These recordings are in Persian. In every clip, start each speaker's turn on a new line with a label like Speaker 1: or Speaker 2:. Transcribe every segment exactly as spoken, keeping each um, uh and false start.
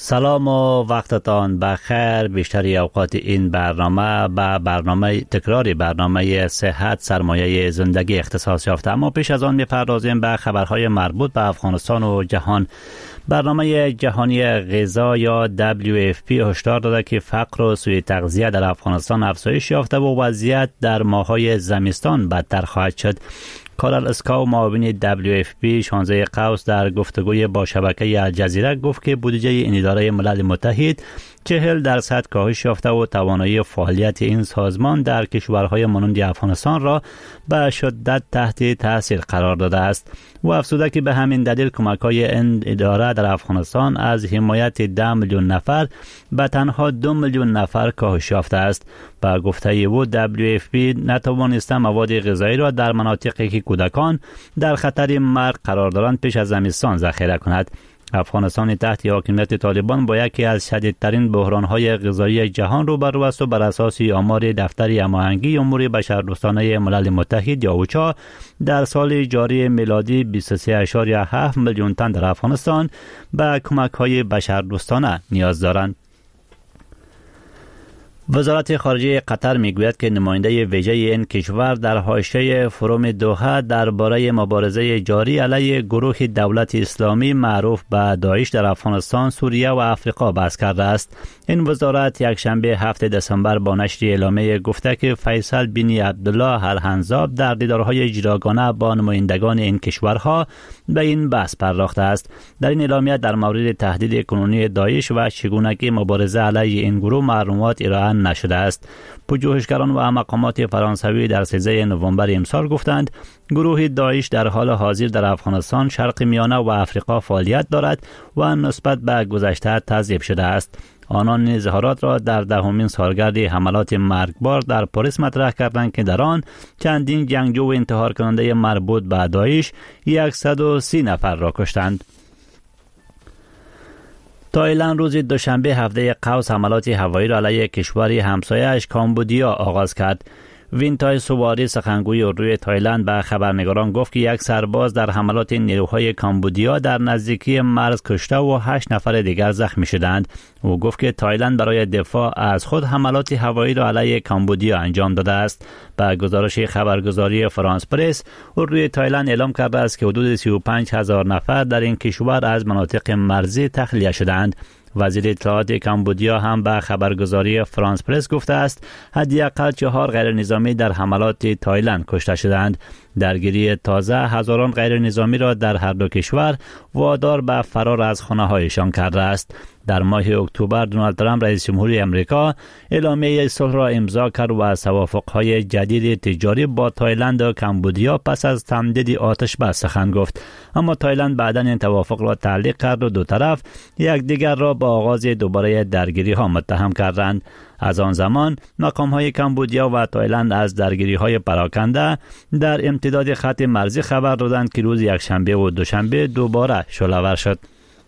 Speaker 1: سلام و وقتتان بخیر. بیشتری اوقات این برنامه به برنامه تکراری برنامه صحت سرمایه زندگی اختصاص یافته، اما پیش از آن می‌پردازیم به خبرهای مربوط به افغانستان و جهان. برنامه جهانی غذا یا دبلیو اف پی هشدار داده که فقر و سوء تغذیه در افغانستان افزایش یافته و وضعیت در ماه‌های زمستان بدتر خواهد شد. کارل اسکاو معاون دبلیو اف پی شانزده قوس در گفتگوی با شبکه الجزیره گفت که بودجه این اداره ملل متحد چهل درصد کاهش یافته و توانایی فعالیت این سازمان در کشورهای مانند افغانستان را به شدت تحت تاثیر قرار داده است. و افزوده که به همین دلیل کمک‌های این اداره در افغانستان از حمایت ده میلیون نفر به تنها دو میلیون نفر کاهش یافته است. با گفته او دبلیو اف پی نتوانسته مواد غذایی را در مناطقی که کودکان در خطر مرگ قرار دارند پیش از زمستان ذخیره کند. افغانستان تحت حاکمیت طالبان با یکی از شدیدترین بحران‌های غذایی جهان روبرو است و بر اساس آمار دفتر هماهنگی امور بشردوستانه ملل متحد یا اوچا در سال جاری میلادی بیست و سه اشاریه هفت میلیون تن در افغانستان به کمک‌های بشردوستانه نیاز دارند. وزارت خارجه قطر میگوید که نماینده ویژه این کشور در حاشیه فروم دوحه درباره مبارزه جاری علیه گروه دولت اسلامی معروف به داعش در افغانستان، سوریه و افریقا بحث کرده است. این وزارت یک شنبه هفتم دسامبر با نشر اعلامیه گفته که فیصل بن عبدالله الحنزاب در دیدارهای جداگانه با نمایندگان این کشورها به این بحث پرداخته است. در این اعلامیه در مورد تهدید کنونی داعش و چگونگی مبارزه علیه این گروه معلومات ارائه نشده است. پژوهشگران و مقامات فرانسوی در سیزدهم نوامبر امسال گفتند گروه داعش در حال حاضر در افغانستان، شرق میانه و افریقا فعالیت دارد و نسبت به گذشته تضعیف شده است. آنان این اظهارات را در دهمین سالگرد حملات مرگبار در پاریس مطرح کردند که در آن چندین جنگجو و انتحار کننده مربوط به داعش صد و سی نفر را کشتند. تایلند روز دوشنبه هفده قوس حملات هوایی را علیه کشوری همسایه‌اش کامبودیا آغاز کرد. وینتای سواری سخنگوی روی تایلند به خبرنگاران گفت که یک سرباز در حملات نیروهای کامبودیا در نزدیکی مرز کشته و هشت نفر دیگر زخمی شدند. او گفت که تایلند برای دفاع از خود حملات هوایی را علیه کامبودیا انجام داده است. به گزارش خبرگزاری فرانس پرس، روی تایلند اعلام کرده است که حدود سی و پنج هزار نفر در این کشور از مناطق مرزی تخلیه شدند. وزیر اطلاعات کامبودیا هم به خبرگزاری فرانس پرس گفته است حداقل چهار غیر نظامی در حملات تایلند کشته شدند. درگیری تازه هزاران غیر نظامی را در هر دو کشور وادار به فرار از خانه‌هایشان کرده است. در ماه اکتبر دونالد ترامپ رئیس جمهوری امریکا اعلامیه صلح را امضا کرد و از توافق‌های جدید تجاری با تایلند و کامبودیا پس از تمدید آتش بس سخن گفت. اما تایلند بعداً این توافق را تعلیق کرد و دو طرف یکدیگر را با آغاز دوباره درگیری‌ها متهم کردند. از آن زمان مقام‌های کامبودیا و تایلند از درگیری‌های پراکنده در امتداد خط مرزی خبر دادند که روز یکشنبه و دوشنبه دوباره شعله‌ور شد.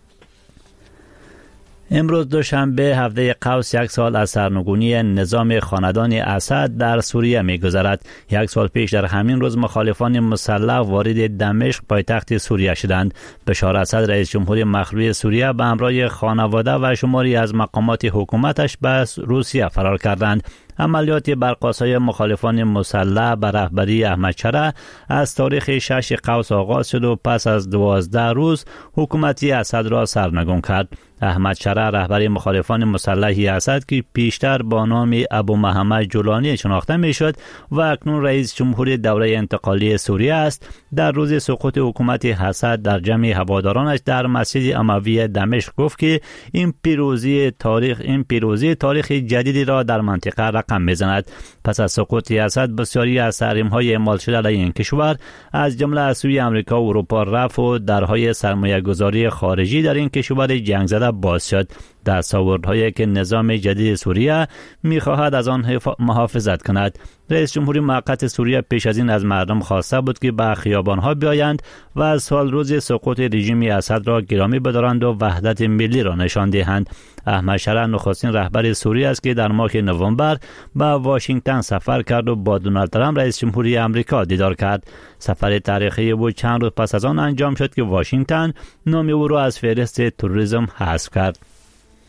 Speaker 1: امروز دوشنبه هفده قوس یک سال از سرنگونی نظام خاندان اسد در سوریه می‌گذرد. یک سال پیش در همین روز مخالفان مسلح وارد دمشق پایتخت سوریه شدند. بشار اسد رئیس جمهور مخلوع سوریه به همراه خانواده و شماری از مقامات حکومتش به روسیه فرار کردند. عملیات برقاسای مخالفان مسلح به رهبری احمد شره از تاریخ شش قوس آغاز شد و پس از دوازده روز حکومتی اسد را سرنگون کرد. احمد شره رهبر مخالفان مسلح اسد که پیشتر با نام ابو محمد جولانی شناخته میشد و اکنون رئیس جمهور دوره انتقالی سوریه است، در روز سقوط حکومت اسد در جمع هوادارانش در مسجد اموی دمشق گفت که این پیروزی تاریخ این پیروزی تاریخ جدیدی را در منطقه رقم میزند. پس از سقوط اسد بسیاری از تحریم‌های اعمال شده علیه این کشور از جمله از سوی آمریکا و اروپا رفت و درهای سرمایه‌گذاری خارجی در این کشور جنگ زده باز شد. دستاوردهایی که نظام جدید سوریه می‌خواهد از آن محافظت کند. رئیس جمهور موقت سوریه پیش از این از مردم خواسته بود که به خیابان‌ها بیایند و از سال روز سقوط رژیم اسد را گرامی بدارند و وحدت ملی را نشان دهند. احمد شره نخستین رهبر سوریه است که در ماه نوامبر به واشنگتن سفر کرد و با دونالد ترامپ رئیس جمهوری آمریکا دیدار کرد. سفر تاریخی او چند روز پس از آن انجام شد که واشنگتن نام او را از فهرست تروریسم حذف کرد.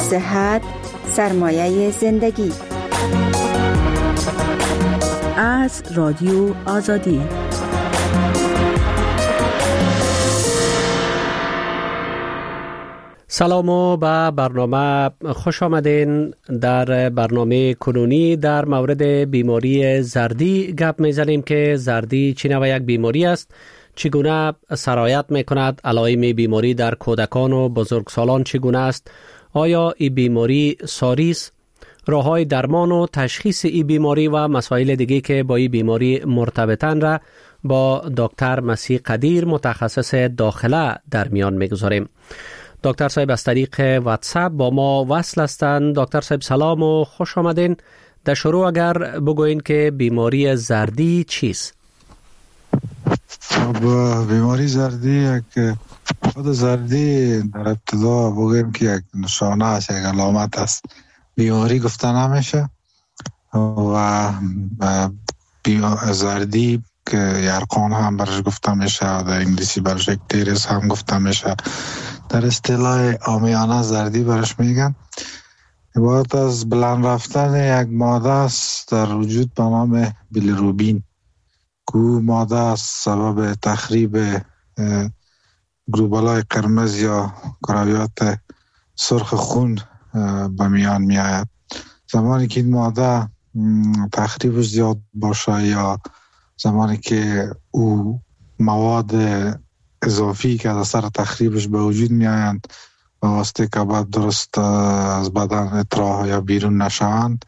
Speaker 2: صحت سرمایه زندگی. از رادیو آزادی.
Speaker 3: سلام و به برنامه خوش آمدین. در برنامه کنونی در مورد بیماری زردی گپ میزنیم که زردی چی نوع یک بیماری است، چگونه سرایت میکند، علائم بیماری در کودکان و بزرگسالان چگونه است، آیا این بیماری ساری است، راه‌های درمان و تشخیص این بیماری و مسائل دیگه که با این بیماری مرتبطن را با دکتر مسیح قدیر متخصص داخله در میان میگذاریم. دکتر صاحب از طریق واتساپ با ما وصل هستند. دکتر صاحب سلام و خوش آمدین. در شروع اگر بگوین که بیماری زردی چیست؟
Speaker 4: بیماری زردی یک خود زردی در ابتدا بگویم که یک نشانه است، یک علامت است، بیماری گفته نمیشه و زردی که یرقان هم برش گفته میشه، در انگلیسی برش اکتریس هم گفته میشه، در اصطلاح عامیانه زردی برش میگن. عبارت از بلند رفتن یک ماده است در وجود به نام بیلیروبین که ماده است سبب تخریب گلوبولای قرمز یا کرویات سرخ خون به میان می آید. زمانی که این ماده تخریبش زیاد باشه یا زمانی که او مواد اضافی که از اثر تخریبش به وجود می آیند به واسطه که بعد درست از بدن اطراح یا بیرون نشوند،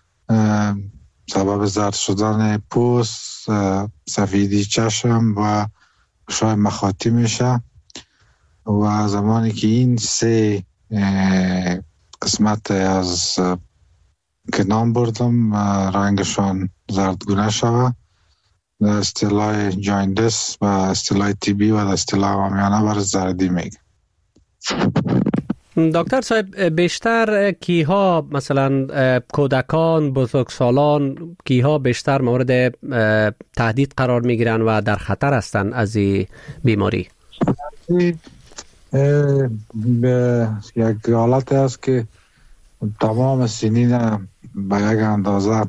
Speaker 4: سبب زرد شدن پوست، سفیدی چشم و گشای مخاطی میشه و زمانی که این سه قسمت از که نام بردم رنگشان زردگونه شود، در اصطلاح جاندیس و اصطلاح تیبی و در اصطلاح عامیانه بر زردی میگه.
Speaker 3: دکتر صاحب بیشتر کیها، مثلا کودکان، بزرگسالان، کیها بیشتر مورد تهدید قرار میگیرن و در خطر هستن از این بیماری؟
Speaker 4: یک حالت است که تمام سنین به یک اندازه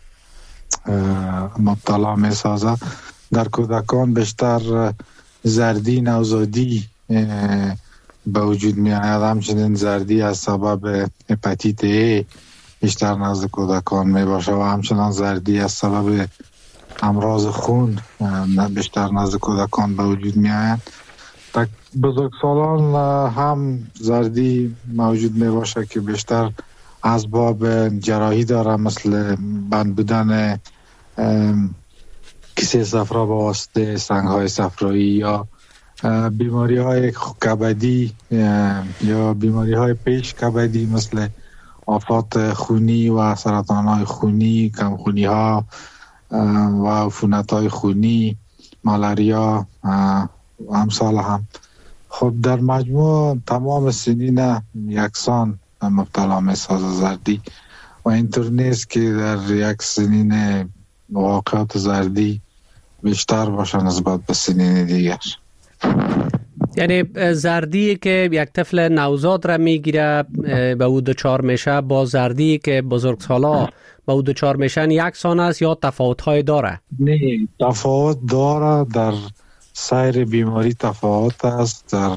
Speaker 4: مبتلا می سازه. در کودکان بیشتر زردی نوزادی به وجود می آید، همچنین زردی از سبب هپاتیت ای بیشتر نزد کودکان می باشه و همچنان زردی از سبب امراض خون بیشتر نزد کودکان به وجود می آید. در بزرگسالان هم زردی موجود می باشه که بیشتر اسباب جراحی داره، مثل بند بودن کیسه صفرا با واسطه سنگ های صفرایی یا بیماری های کبدی یا بیماری های پیش کبدی مثل آفات خونی و سرطان های خونی، کمخونی ها و عفونت های خونی، مالاریا و امثال هم. خب در مجموع تمام سنین یکسان مبتلا می سازه زردی و اینطور نیست که در یک سنین واقعات زردی بیشتر باشه نسبت به سنین دیگر.
Speaker 3: یعنی زردی که یک طفل نوزاد را میگیره به او دچار میشه با زردی که بزرگسالا به او دچار میشن یکسان است یا تفاوت‌های داره؟
Speaker 4: نه، تفاوت داره، در سایر بیماری تفاوت است. در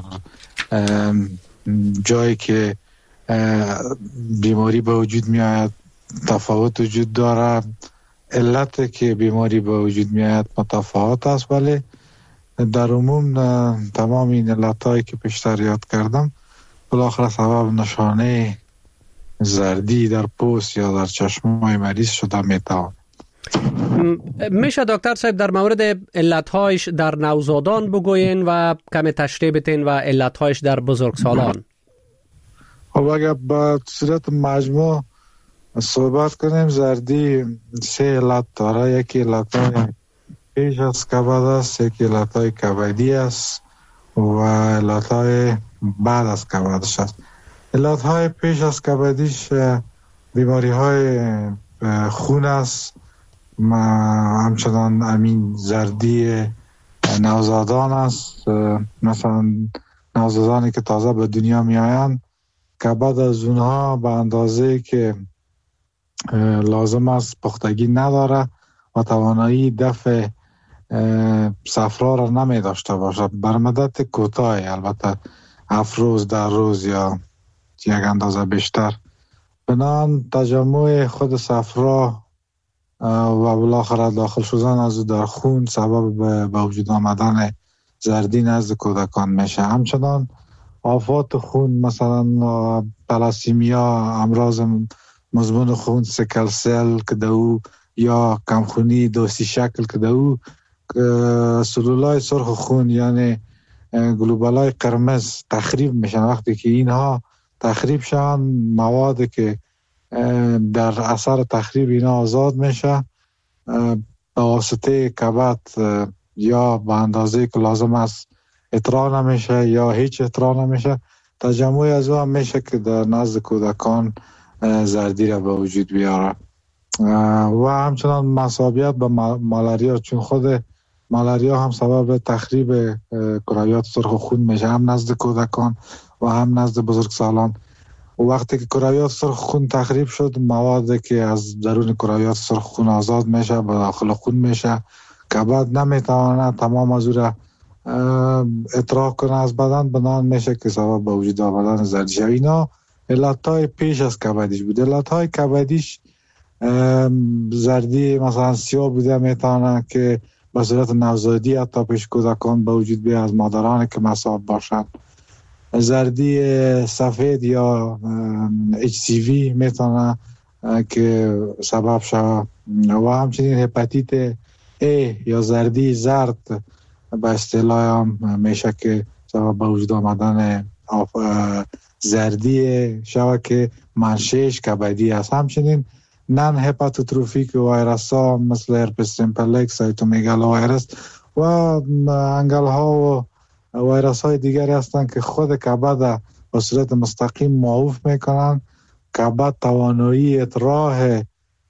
Speaker 4: جایی که بیماری به وجود می آید تفاوت وجود داره، علت که بیماری به وجود می آید متفاوت است، ولی در عموم تمام این علتهایی که پیشتر یاد کردم بالاخره سبب نشانه زردی در پوست یا در چشمای مریض شده می تواند.
Speaker 3: میشه دکتر صاحب در مورد علتهایش در نوزادان بگوین و کمی تشریح بدین و علتهایش در بزرگسالان؟
Speaker 4: خب اگر با صورت مجموع صحبت کنیم، زردی سه علت داره. یکی علتهای پیش از کبد است، یکی علتهای کبدی است و علتهای بعد از کبدش است. علتهای پیش از کبدیش بیماری های خون است، همچنان امین زردی نوزادان است. مثلا نوزادانی که تازه به دنیا می آیند کبد از اونها به اندازه که لازم است پختگی نداره و توانایی دفع صفرا را نمی داشته باشد بر مدت کوتاه، البته هفت روز در روز یا یک اندازه بیشتر. بنان تجمع خود صفرا و بالاخره داخل شدن از در خون سبب به وجود آمدن زردی نزد کودکان میشه. همچنان آفات خون، مثلا تلاسیمیا، امراض مزمن خون، سیکل سل که دو یا کمخونی دوسی شکل که دو سلولای سرخ خون یعنی گلوبولای قرمز تخریب میشن. وقتی که اینها تخریب شن، مواد که در اثر تخریب اینا آزاد میشه به واسطه کبد یا به اندازه که لازم است اطراح نمیشه یا هیچ اطراح نمیشه. تجمع از او هم میشه که در نزد کودکان زردی را به وجود بیاره و همچنان مصابیت به مالاریا، چون خود مالاریا هم سبب تخریب کرویات سرخ خون میشه، هم نزد کودکان و هم نزد بزرگسالان. و وقتی که کرویات سرخ خون تخریب شد، موادی که از درون کرویات سرخ خون آزاد میشه به داخل خون میشه. کبد نمیتواند تمام از او را اطراح کنه از بدن، بنان میشه که سبب به وجود آمدن زردی شد. اینا علتهای پیش از کبدیش بود. علتهای کبدیش زردی مثلا سیاه بوده، میتونه که به صورت نوزادی حتی پیش کودکان به وجود بیاد از مادران که مصاب باشند. زردی سفید یا اچ سی وی میتونه که سبب شود و همچنین هپاتیت ای یا زردی زرد به اصطلاح هم میشه که سبب به وجود آمدن زردی شود که منشأش کبدی است. همچنین نان هپاتوتروفیک ویروس ها مثل هرپس سیمپلکس، سایتومگالو ویروس و انگل ها و ویروس های دیگری هستند که خود کبد به صورت مستقیم معوف میکنن. کبد توانایی اطراح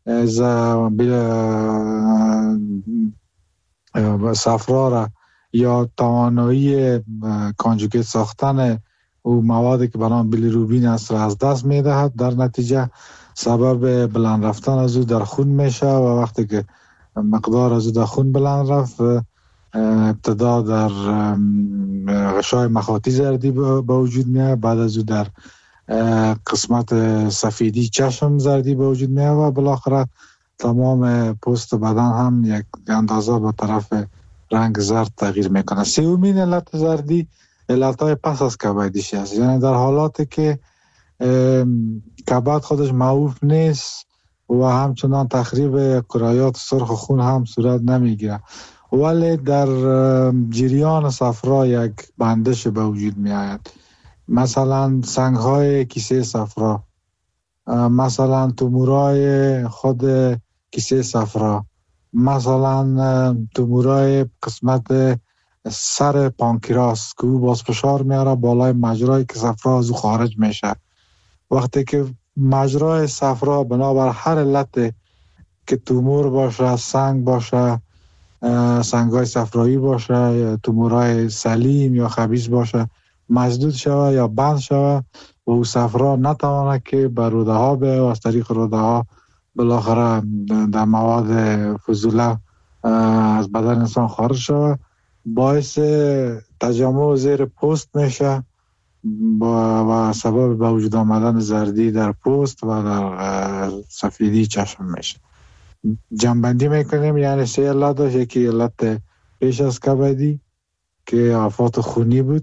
Speaker 4: صفرا را یا توانایی کانجوگیت ساختن او موادی که بنام بیلیروبین است را از دست میدهد. در نتیجه سبب بلند رفتن از او در خون میشه و وقتی که مقدار از او در خون بلند رفت، ابتدا در غشای مخاطی زردی به وجود میاد، بعد از او در قسمت سفیدی چشم زردی به وجود میاد و بالاخره تمام پوست بدن هم یک اندازه به طرف رنگ زرد تغییر میکنه. سومین علت زردی علتهای پس از کبدیش است، یعنی در حالاتی که کبد خودش معوف نیست و همچنان تخریب کرویات سرخ خون هم صورت نمیگیره، ولی در جریان صفرا یک بندش به وجود می آید. مثلا سنگ های کیسه صفرا، مثلا تومورای خود کیسه صفرا، مثلا تومورای قسمت سر پانکراس که او باز فشار میاره بالای مجرای که صفرا از او خارج میشه. وقتی که مجرای صفرا بنابر هر علت که تومور باشه، سنگ باشه، سنگای صفرایی باشه، تومورای سلیم یا خبیث باشه، مسدود شوه یا بند شوه و او صفرا نتوانه که به روده ها به و از طریق روده ها بالاخره در مواد فضوله از بدن انسان خارج شوه، باعث تجمع زیر پوست میشه و سبب به وجود آمدن زردی در پوست و در سفیدی چشم میشه. جنبندی میکنیم، یعنی سه علت داشت. یکی علت پیش از کبدی که آفات خونی بود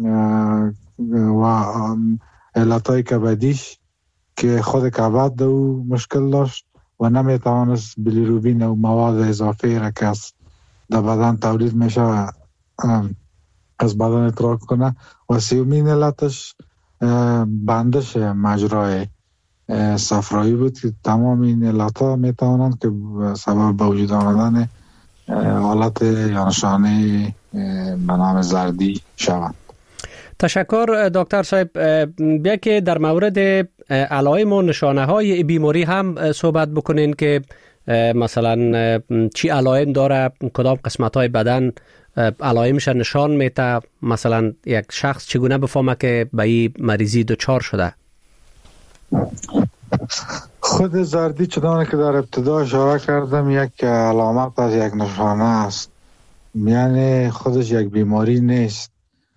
Speaker 4: و علت های کبدیش که خود کبد دو مشکل داشت و نمیتوانست بیلیروبین و مواد اضافی را که در بدن تولید میشه از بدن اطراح کنه. و سومین علتش بندش مجرای صفرایی بود که تمام این علت ها میتوانند که سبب به وجود آمدن حالت یا نشانه به نام زردی شوند.
Speaker 3: تشکر دکتر صاحب. بیا که در مورد علائم و نشانه های بیماری هم صحبت بکنین که مثلا چی علائم داره، کدام قسمت های بدن علائمش نشان میده، مثلا یک شخص چگونه بفهمه که به این مریضی دچار شده؟
Speaker 4: خود زردی چنانه که در ابتدا اشاره کردم یک علامت از یک نشانه است، یعنی خودش یک بیماری نیست.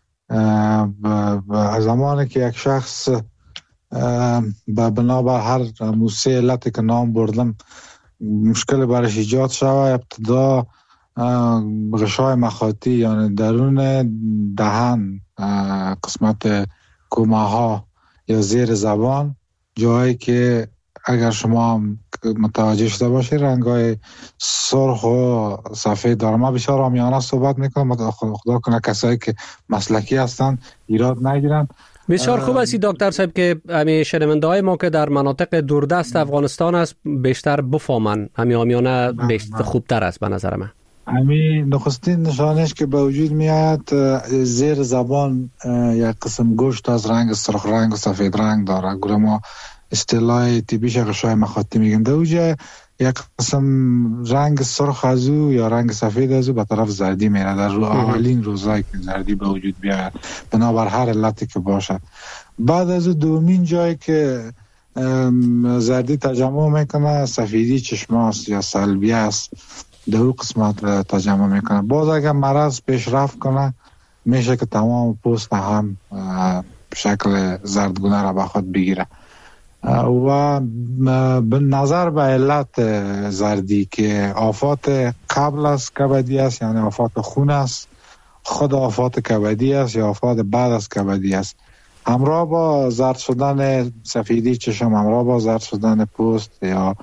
Speaker 4: از زمانی که یک شخص به بنابر هر موسیقی علتی که نام بردم مشکل برش ایجاد شود، ابتدا غشای مخاطی یعنی درون دهن، قسمت کومه ها یا زیر زبان، جایی که اگر شما متوجه شده باشید رنگای سرخ و سفید داره. ما بسیار عامیانه صحبت میکنم، خدا کنه کسایی که مسلکی هستن ایراد نگیرن.
Speaker 3: بسیار خوب است دکتر صاحب که همین شنونده های ما که در مناطق دوردست افغانستان است بیشتر بفهمن، همین عامیانه بیشتر خوبتر است به نظر من.
Speaker 4: همین نخستین نشانش که به وجود میاد زیر زبان یک قسم گوشت از رنگ سرخ رنگ و سفید رنگ داره، گروه ما اصطلاح طبیش غشای مخاطی میگن. در اوجه یک قسم رنگ سرخ از او یا رنگ سفید از او به طرف زردی میره در رو اولین روزایی که زردی به وجود بیاد بنابر هر علتی که باشد. بعد از او دومین جایی که زردی تجمع میکنه سفیدی چشم است یا سلبیه است، در او قسمت تجمع میکنه. باز اگر مرض پیشرفت کنه میشه که تمام پوست هم شکل زردگونه را به خود بگیره. و به نظر به علت زردی که آفات قبل از کبدی است، یعنی آفات خون است، خود آفات کبدی است یا آفات بعد از کبدی است، همراه با زرد شدن سفیدی چشم، همراه با زرد شدن پوست یا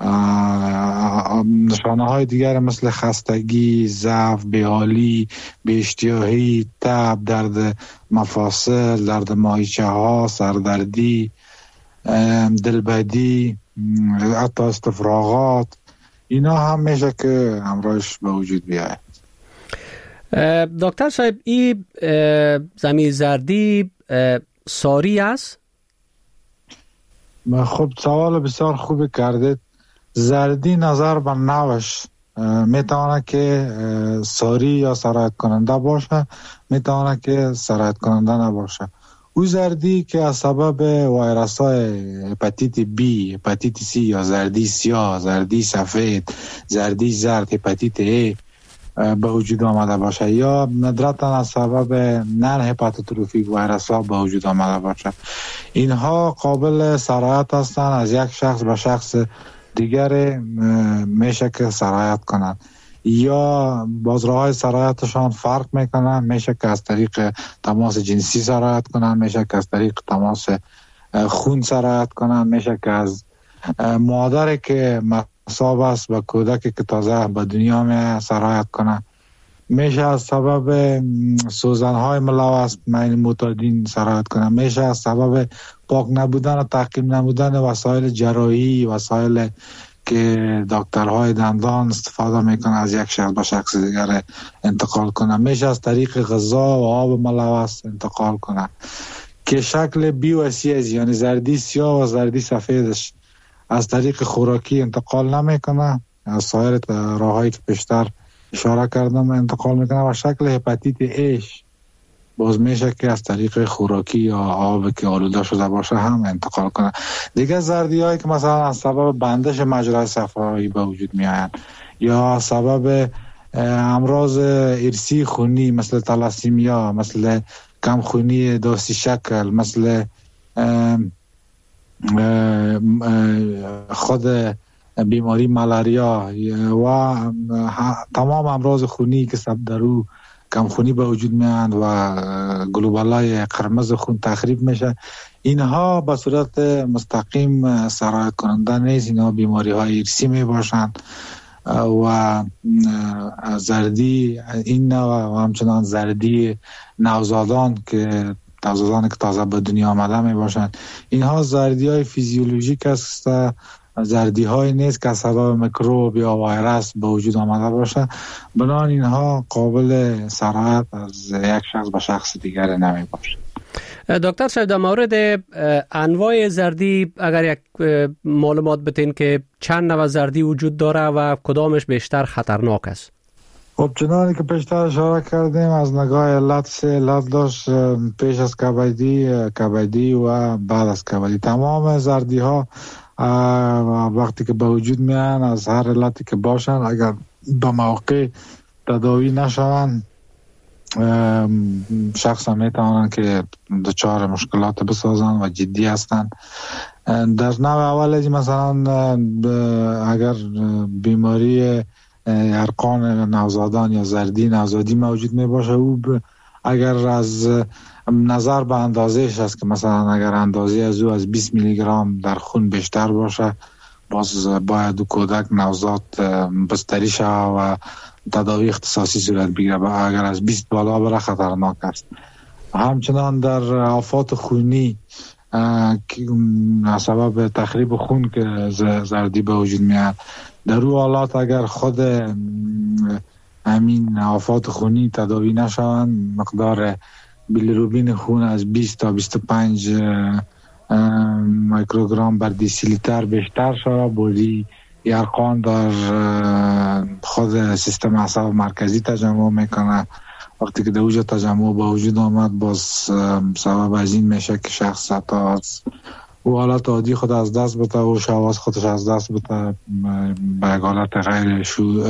Speaker 4: نشانه های دیگر مثل خستگی، ضعف، بی‌حالی، بی‌اشتیاقی، تب، درد مفاصل، درد ماهیچه ها، سردردی، دلبدی، حتی استفراغات، اینا هم میشه که همراهش به وجود بیاید.
Speaker 3: دکتر صاحب این زمین زردی ساری است؟
Speaker 4: خب سوال بسیار خوبی کردید. زردی نظر به نوش میتونه که ساری یا سرایت کننده باشه، میتونه که سرایت کننده نباشه. او زردی که از سبب ویروس های هپاتیت بی، هپاتیت سی یا زردی سیاه، زردی سفید، زردی زرد، هپاتیت ای به وجود آمده باشه یا ندرتا از سبب نن هپاتوتروفیک ویروس ها به وجود آمده باشه، اینها قابل سرایت هستند از یک شخص به شخص دیگر، میشه که سرایت کنند یا بازراهای سرایتشان فرق میکنن، میشه که از طریق تماس جنسی سرایت کنن، میشه که از طریق تماس خون سرایت کنن، میشه که از مادر که مصاب است به کودکی که تازه به دنیا می سرایت کنن، میشه از سبب سوزنهای ملوث مین موتادین سرایت کنن، میشه از سبب پاک نبودن و تعقیم نبودن وسایل جراحی، وسایل که دکترهای دندان استفاده میکنه از یک شخص به شخص دیگر انتقال کنه، میشه از طریق غذا و آب ملوث انتقال کنه که شکل بی و سی از یعنی زردی سیاه و زردی سفیدش از طریق خوراکی انتقال نمیکنه، از سایر راههایی که پیشتر اشاره کردم انتقال میکنه و شکل هپاتیت ایش باز میشه که از طریق خوراکی یا آب که آلوده شده باشه هم انتقال کنه. دیگه زردی هایی که مثلا از سبب بندش مجرای صفرایی به وجود میآیند یا از سبب امراض ارثی خونی مثل تالاسیمیا، مثل کم خونی دوسی شکل، مثل خود بیماری ملاریا و تمام امراض خونی که سبب درو کمخونی به وجود میاند و گلوبولای قرمز خون تخریب میشه، اینها به صورت مستقیم سرایت کننده نیست، اینها بیماری های ارثی می باشند و زردی این نوع و همچنان زردی نوزادان که نوزادان که تازه به دنیا آمده می باشند، اینها زردی های فیزیولوژیک است، زردی های نیست که از سبب میکروب یا ویروس به وجود آمده باشه، بنابراین اینها قابل سرایت از یک شخص به شخص دیگر نمی باشه.
Speaker 3: دکتر صاحب در مورد انواع زردی اگر یک معلومات بتین که چند نوع زردی وجود داره و کدامش بیشتر خطرناک است؟
Speaker 4: خب چنانی که پیشتر اشاره کردیم از نگاه علت سه علت داشت پیش از کبدی، کبدی و بعد از کبدی. تمام زردی ها وقتی که به وجود میان از هر علتی که باشن اگر به موقع تداوی نشوند شخص هم میتوانن که دچار مشکلات بسازن و جدی هستن. در نوع اول مثلا اگر بیماری ارقان نوزادان یا زردی نوزادی موجود می باشه، او اگر از نظر به اندازهش است که مثلا اگر اندازه از او از بیست میلی گرم در خون بیشتر باشه، باز باید کودک نوزاد بستری شود و تداوی اختصاصی صورت بگیره. اگر از بیست بالا بره خطرناک است. همچنان در آفات خونی که سبب تخریب خون که زردی به وجود میاد، در او حالات اگر خود همین آفات خونی تداوی نشوند، مقدار بیلیروبین خون از بیست تا بیست و پنج میکروگرم بر دیسیلیتر بیشتر شود، بودی ارقام در خود سیستم اعصاب مرکزی تجمع میکنه. وقتی که در اوج تجمع با وجود آمد، باز سبب از این میشه که شخص تا از او حالت عادی خود از دست بده و شواز خودش از دست بده به حالت غیر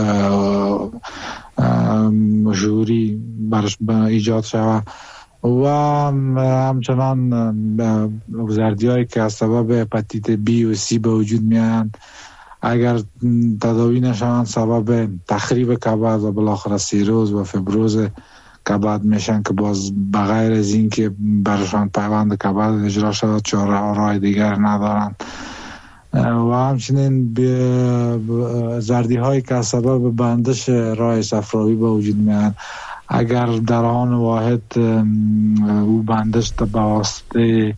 Speaker 4: شعوری برش ایجاد شود. و همچنان زردی هایی که از سبب هپاتیت بی و سی به وجود میان، اگر تداوی نشوند سبب تخریب کبد و بالاخره سیروز و فیبروز کبد میشن که باز بغیر از این که برشان پیوند کبد اجرا شود چاره ها راه دیگر ندارند. و همچنین زردی هایی که از سبب بندش راه صفراوی به وجود میان، اگر در آن واحد او بندش به واسطه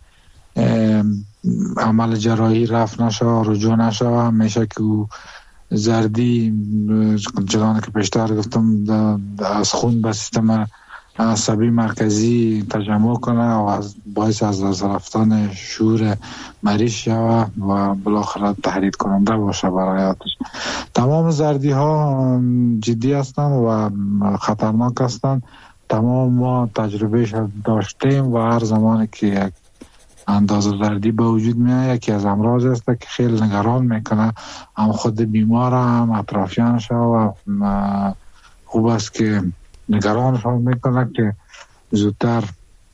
Speaker 4: عمل جراحی رفت نشود، رجوع نشود، میشه که او زردی چنانه که پیشتر گفتم از خون به سیستم عصبی مرکزی تجمع کنه و باعث از از رفتن شعور مریض شود و بالاخره تهدید کننده باشه برای حیاتش. تمام زردی ها جدی هستند و خطرناک هستند. تمام ما تجربهش داشتیم و هر زمانی که یک اندازه زردی به وجود میاد، یکی از امراض است که خیلی نگران میکنه، هم خود بیمار هم اطرافیانش و خوب است که نگرانشان میکنه که زودتر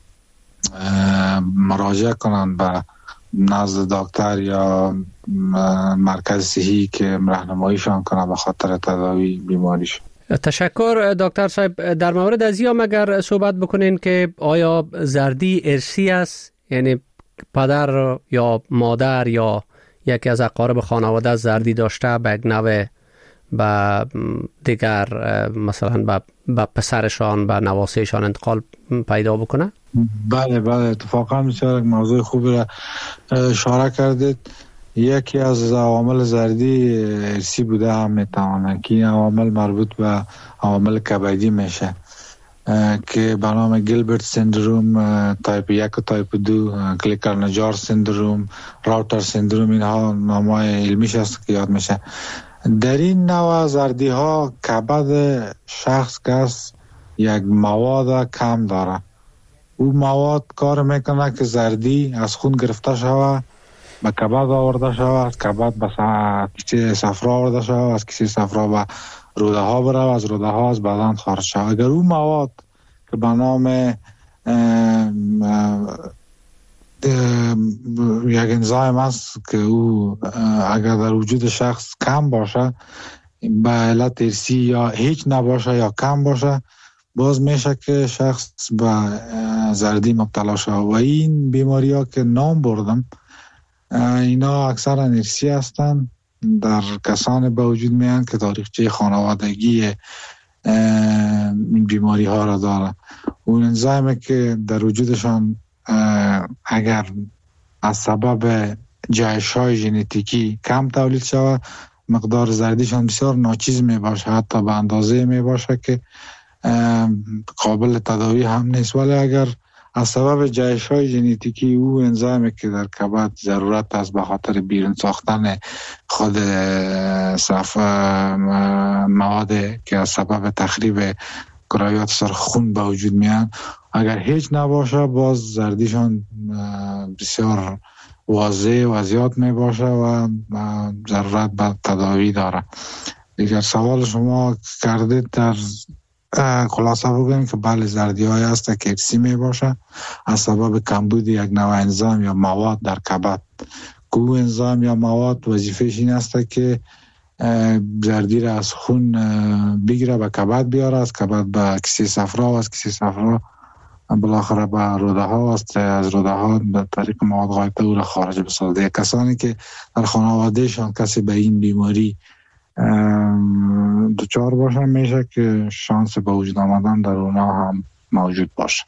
Speaker 4: مراجعه کنند به نزد دکتر یا مرکز صحی که راهنماییشان کنه به خاطر تداوی بیماریش.
Speaker 3: تشکر دکتر صاحب. در مورد از یا مگر صحبت بکنین که آیا زردی ارثی است، یعنی پدر یا مادر یا یکی از اقارب خانواده زردی داشته به یک نوع به دیگر مثلا به پسرشان به نواسیشان انتقال پیدا بکنه؟
Speaker 4: بله بله اتفاقا بسیار یک موضوع خوبی را اشاره کردید. یکی از عوامل زردی ارثی بوده هم میتوانه که این عوامل مربوط به عوامل کبدی میشه که به نام گیلبرت سندروم تایپ یک و تایپ دو، کلیکر نجار سندروم، راوتر سندروم، اینها نامای علمیش است که یاد میشه. در این نوع زردی ها کبد شخص کس یک مواد کم داره. او مواد کار میکنه که زردی از خون گرفته شود، به کبد آورده شود، از کبد به کیسه صفرا آورده شود، از کیسه صفرا به روده ها بره و از روده ها از بدن خارج شود. اگر او مواد که به نام یک انزایم است که او اگر در وجود شخص کم باشه، به علت ارثی یا هیچ نباشه یا کم باشه، باز میشه که شخص به زردی مبتلا شود. و این بیماری ها که نام بردم اینا اکثر ارثی هستند، در کسان به وجود میان که تاریخچه خانوادگی این بیماری ها را داره. اون انزایمی که در وجودشان اگر از سبب جهش های ژنتیکی کم تولید شود، مقدار زردیشان بسیار ناچیز می باشه، حتی به اندازه می باشه که قابل تداوی هم نیست. ولی اگر از سبب جهش های ژنتیکی او انزایمی که در کبد ضرورت است به خاطر بیرون ساختن خود صف مواد که از سبب تخریب کرایات سرخ خون به وجود میان، اگر هیچ نباشه باز زردیشان بسیار واضح و زیاد می باشه و ضرورت به تداوی داره. دیگر سوال شما کردید در خلاصه بگویم که بله زردی های هست که ارسی می باشه از سبب کمبود یک نوع انزیم یا مواد در کبد. که انزیم یا مواد وظیفه‌اش این است که زردی را از خون بگیره به کبد بیاره، از کبد به کیسه صفرا و از کیسه صفرا بالاخره به روده ها است، از روده ها به طریق مواد غایطه او را خارج بسازه. کسانی که در خانوادهشان کسی به این بیماری دچار باشن میشه که شانس به وجود آمدن در اونها هم موجود باشه.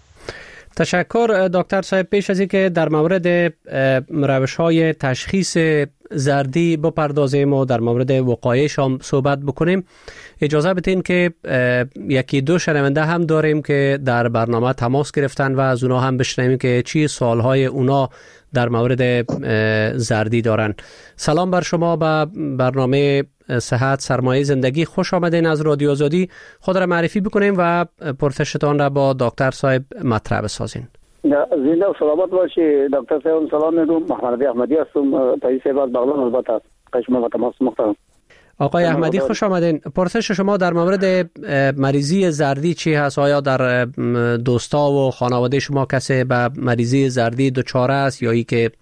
Speaker 3: تشکر دکتر صاحب. پیش از اینکه در مورد روش‌های تشخیص زردی بپردازیم و در مورد وقایعش هم صحبت بکنیم، اجازه بدین که یکی دو شنونده هم داریم که در برنامه تماس گرفتن و از اونا هم بشنویم که چی سوالهای اونا در مورد زردی دارن. سلام بر شما به برنامه صحت سرمایه زندگی. خوش آمدین از رادیو آزادی. خود را معرفی بکنیم و پرسشتان را با دکتر صاحب مطرح بسازین.
Speaker 5: زنده و سلامت باشی دکتر صاحب. سلام میگم. محمد علی احمدی هستم. تایی صاحب از بغلان البته. شما با تماس محترم.
Speaker 3: آقای احمدی خوش آمدین. پرسش شما در مورد مریضی زردی چی هست؟ آیا در دوستا و خانواده شما کسی به مریضی زردی دچار است یا ای که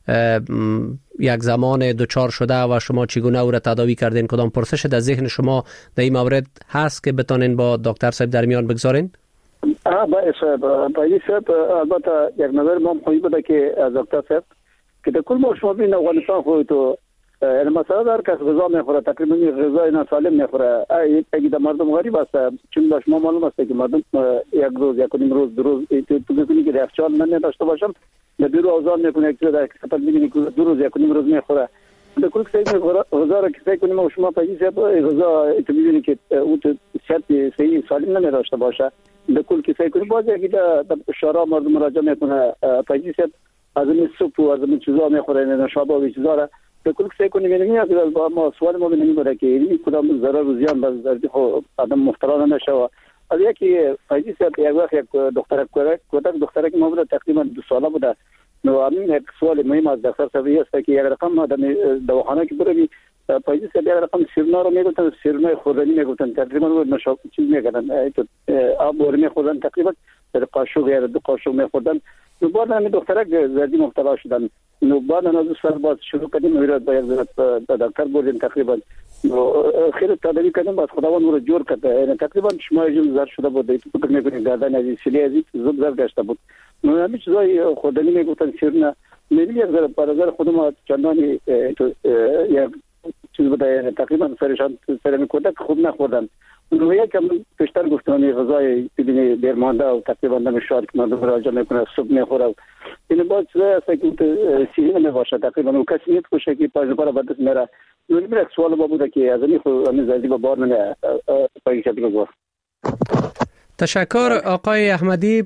Speaker 3: یک زمان دچار شده و شما چگونه او را تداوی کردین؟ کدام پرسش در ذهن شما در این مورد هست که بتونین با دکتر صاحب در میان بگذارین؟
Speaker 5: آه باید صاحب باید صاحب البته یک نظر ما خویی بوده که دکتر صاحب که در کل ما شما بین افغانستان خوی تو یعنی مثلا در کس غذا میخوره تقریبا غذای ناسالم میخوره. اگه در مردم غریب است چون داشت ما معلوم است که مردم یک روز یک نیم روز دو روز تو میکنی که یخچال من نداشته باشم در دو روز آزاد میکنه یک در سپل میبینی که دو روز یک نیم روز میخوره. در کل کسی غذا را که سعی کنیم و شما پیجی صاحب غذا تو میبینی که او تو صحت صحیح سالم نمیداشته باشه. در کل که سعی کنیم باز یکی در شارع مردم مراجعه میکنه پیجی صاحب از این سوپ و از این چیزا میخوره نشابه و چیزا بکل سعی کنیم. یعنی ما سوال ما بینیم بوده که این کدام ضرر و زیان باز زردی خو آدم مفترانه نشه. از یکی فایدی صاحب یک وقت یک دخترک کودک دخترک ما بوده تقریبا دو ساله بوده. نو همین یک سوال مهم از دکتر صاحب است که یک رقم آدم دواخانه که بروی فایدی صاحب یک رقم سیرنا رو میگفتن، سیرنای خوردنی میگفتن تقریبا نشاب چیز میگردن آب ور میخوردن تقریبا در قاشق یا دو قاشق میخوردن. نو بعد همین دخترک زردی مبتلا شدن. نو بعد از سال باز شروع کردیم میراد با یک دکتر بردیم تقریبا خیلی تداوی کردیم باز خداوند رو جور کرد. یعنی تقریبا شما جون زرد شده بود تو فکر میکنید گردن از سیلی از زود زرد گشته بود. نو همین چیزای خوردنی میگفتن سیرنا میلی یک ذره برادر خودم چندانی یک چیز بود تقریبا سرشان سر میکردن خوب نخوردن. نو یکم بیشتر گفتن غذای ببینی درمانده و تقریبا نمیشار که مردم راجع میکنه صبح میخوره. این باز چیزای است که سیلی نمیباشه تقریبا و کسی نیت خوشه که پایز برای بدست میره. نو این یک سوال با بوده که از این خود همین زردی با بار نمه پایین شد بگوار.
Speaker 3: تشکر آقای احمدی.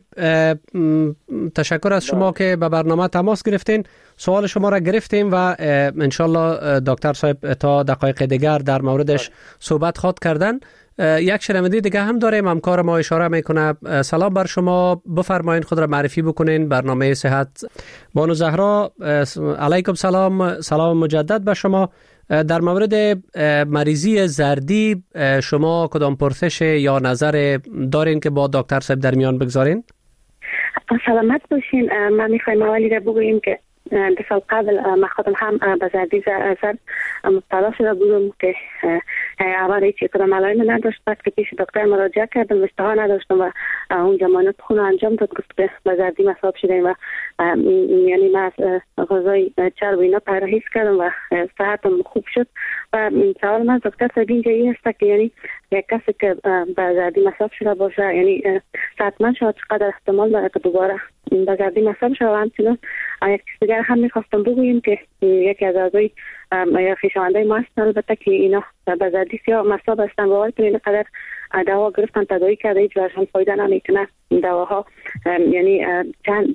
Speaker 3: تشکر از شما که به برنامه تماس گرفتین. سوال شما را گرفتیم و انشالله دکتر صاحب تا دقایق دیگر در موردش صحبت خواد کردن. یک شنونده دیگه هم داریم، همکار ما اشاره میکنه. سلام بر شما، بفرمایید خود را معرفی بکنین. برنامه صحت. بانو زهرا علیکم سلام. سلام مجدد به شما. در مورد مریضی زردی شما کدام پرسش یا نظر دارین که با دکتر صاحب در میان بگذارین؟
Speaker 6: سلامت باشین. من میخوایم اولی را بگوییم که دو سال قبل من خودم هم به زردی زرد مبتلا شده بودم که اول هیچ کدام علائم نداشت. بعد که پیش دکتر مراجعه کردم اشتها نداشتم و اونجا مانت خون انجام داد، گفت که به زردی مصاب شدیم و یعنی من از غذای چرب و اینا پرهیز کردم و صحتم خوب شد. و سوال من دکتر صاحب اینجا این است که یعنی یک کسی که به زردی مصاب شده باشه یعنی صحتمند شد چقدر احتمال داره که دوباره به زردی مصاب شده؟ و همچنان یک چیز دیگر هم میخواستم بگوییم که یکی از اعضای یا خویشاوندای ما هستن البته که اینا به زردی سیاه مصاب هستن و آقای اینقدر دوا گرفتن تداوی کرده هیچ وجه هم فایده نمیکنه دواها. یعنی چند